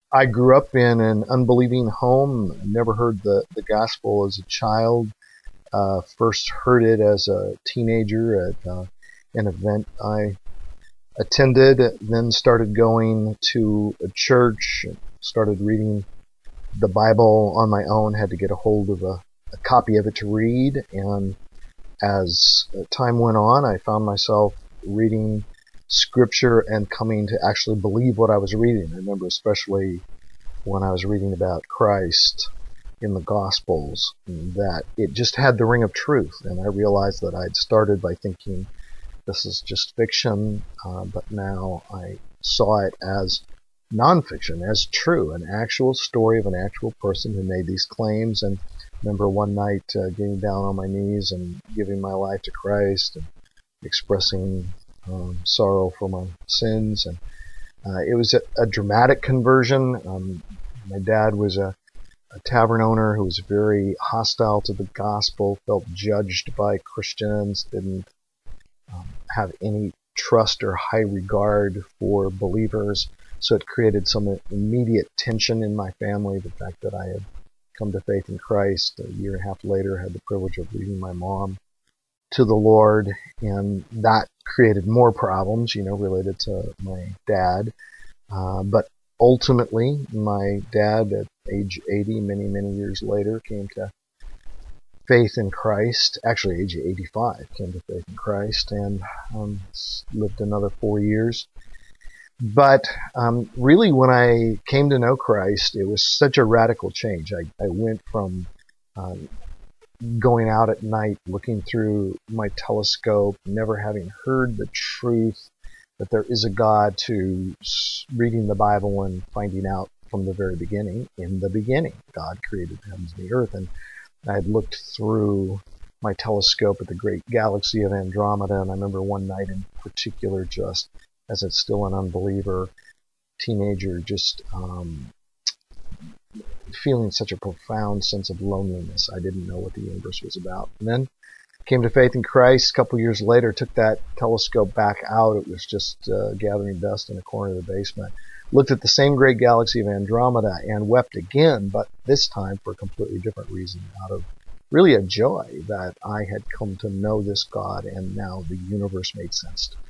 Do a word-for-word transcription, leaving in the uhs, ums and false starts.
I grew up in an unbelieving home. Never heard the, the gospel as a child. Uh, first heard it as a teenager at uh, an event I attended. Then started going to a church. Started reading the Bible on my own. Had to get a hold of a, a copy of it to read. And as time went on, I found myself reading Scripture and coming to actually believe what I was reading. I remember especially when I was reading about Christ in the Gospels, that it just had the ring of truth. And I realized that I'd started by thinking this is just fiction, uh, but now I saw it as nonfiction, as true, an actual story of an actual person who made these claims. And I remember one night uh, getting down on my knees and giving my life to Christ and expressing um, sorrow for my sins. And uh, it was a, a dramatic conversion. Um, my dad was a a tavern owner who was very hostile to the gospel, felt judged by Christians, didn't um, have any trust or high regard for believers. So it created some immediate tension in my family. The fact that I had come to faith in Christ a year and a half later, had the privilege of leading my mom to the Lord, and that created more problems, you know, related to my dad. Uh, but ultimately, my dad, at age eighty, many, many years later, came to faith in Christ. Actually, age eighty-five, came to faith in Christ, and um, lived another four years. But um, really, when I came to know Christ, it was such a radical change. I, I went from um, going out at night, looking through my telescope, never having heard the truth that there is a God, to reading the Bible and finding out from the very beginning, in the beginning, God created the heavens and the earth. And I had looked through my telescope at the great galaxy of Andromeda, and I remember one night in particular, just as it's still an unbeliever teenager, just um, feeling such a profound sense of loneliness. I didn't know what the universe was about. And then came to faith in Christ. A couple years later, took that telescope back out. It was just uh, gathering dust in a corner of the basement. Looked at the same great galaxy of Andromeda and wept again, but this time for a completely different reason, out of really a joy that I had come to know this God, and now the universe made sense to me.